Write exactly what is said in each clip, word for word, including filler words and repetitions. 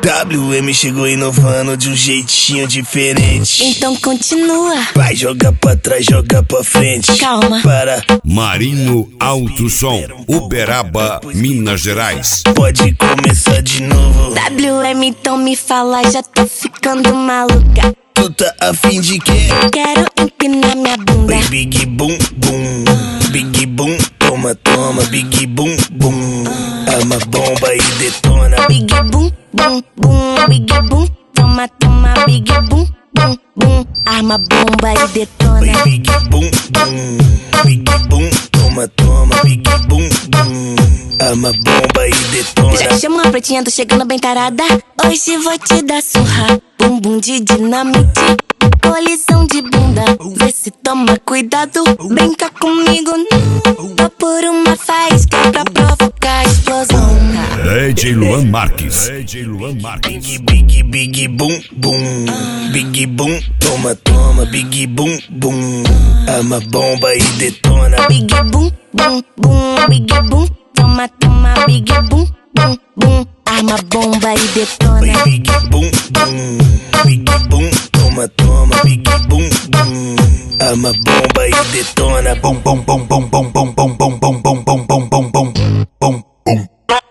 W M chegou inovando de um jeitinho diferente. Então continua. Vai jogar pra trás, jogar pra frente. Calma. Para. Marinho Alto Som, Uberaba, Minas Gerais. Pode começar de novo. W M, então me fala, já tô ficando maluca. Tu tá afim de quê? Quero empinar minha bunda. Big, big boom, boom. Big boom, toma, toma. Big boom, boom. Arma bomba e detona. Big boom, boom, boom. Big boom, toma, toma. Big boom, boom, boom. Arma bomba e detona. Big boom, boom. Big boom, toma, toma. Big boom, boom. Arma bomba e detona. Já chama a pretinha, tô chegando bem tarada. Hoje vou te dar surra. Bumbum de dinamite, colisão de bunda. Vê se toma cuidado, brinca comigo não. Tô por uma faísca pra provocar a explosão. D J Luan Marques. D J Luan Marques. Big, big, big boom, boom. Big boom, toma, toma. Big boom, boom. Arma bomba e detona. Big boom, boom, boom. Big boom, toma, toma. Big boom, boom, boom. Arma bomba e detona. Big boom, boom. Big boom, toma, toma. Big boom, boom. Arma bomba e detona. Bom, bom, bom, bom, bom, bom, bom, bom, bom, bom, bom, bom, bom, bom, bom, bom.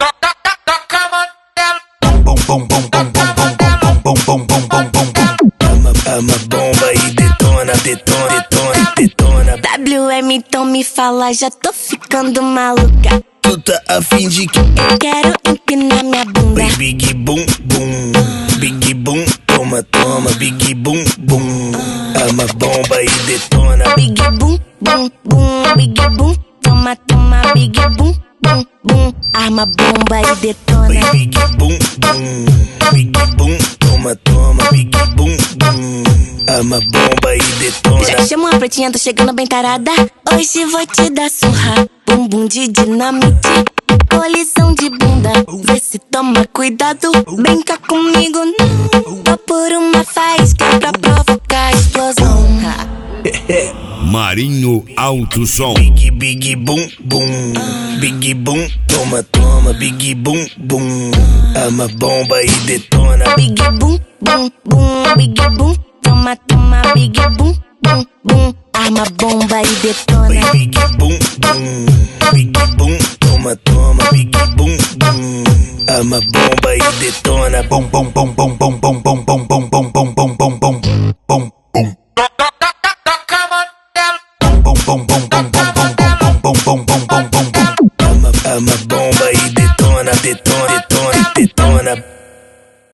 Bom, bom, bom, bom, bom, bom, bom, bom, bom, bom, bom, bom. Arma, arma bomba e detona, detona, detona, detona. W M, então me fala, já tô ficando maluca. Tu tá afim de quê? Quero empinar minha bunda. Big boom, boom. Big boom, toma, toma. Big boom, boom. Arma bomba e detona. Big boom, boom, boom. Big boom, toma, toma. Big boom, boom, boom. Arma bomba e detona. Big boom, boom. Big boom, toma, toma. Big boom, boom. Arma bomba e detona. Já chama a pretinha, tô chegando bem tarada. Hoje vou te dar surra. Bumbum de dinamite, colisão de bunda. Vê se toma cuidado, brinca comigo não. Tô por uma faísca pra provocar a explosão. Marinho Alto Som. Big, big boom, boom. Big boom, toma, toma. Big boom, boom. Arma bomba e detona. Big boom, boom, boom. Big boom, toma, toma. Big boom, boom, boom. Arma bomba e detona. Big boom, boom. Big boom, toma, toma. Big boom, boom. Arma bomba e detona. Bom, bom, bom, bom, bom, bom, bom, bom, bom, bom, bom, bom, bom, bom, bom, bom. Bom, bom, bom,